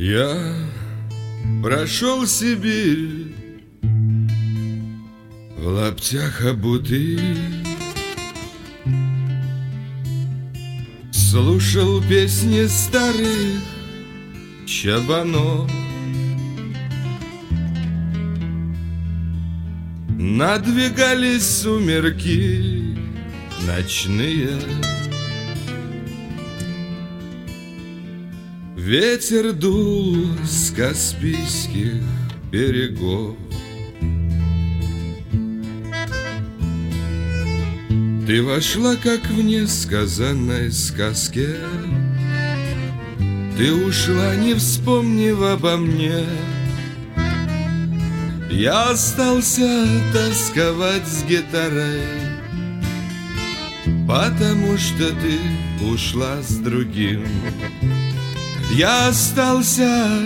Я прошел Сибирь в лаптях обутый, слушал песни старых чабанов. Надвигались сумерки ночные, ветер дул с Каспийских берегов. Ты вошла, как в несказанной сказке, ты ушла, не вспомнив обо мне. Я остался тосковать с гитарой, потому что ты ушла с другим. Я остался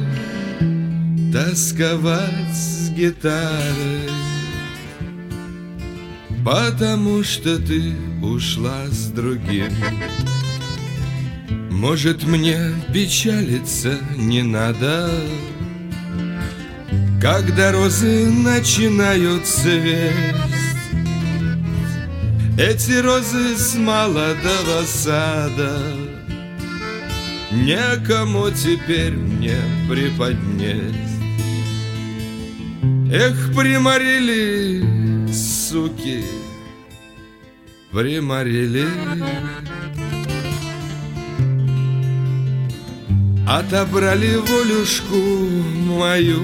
тосковать с гитарой, потому что ты ушла с другим. Может, мне печалиться не надо, когда розы начинают цвесть. Эти розы с молодого сада некому теперь мне преподнесть. Эх, приморили, суки, приморили, отобрали волюшку мою.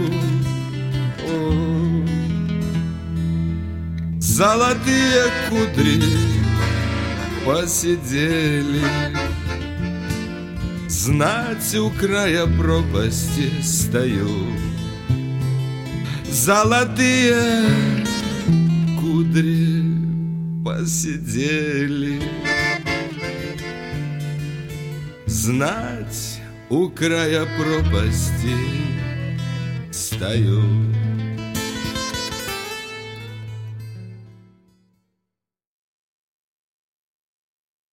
Золотые кудри посидели, знать у края пропасти стою. Золотые кудри посидели, знать у края пропасти стою.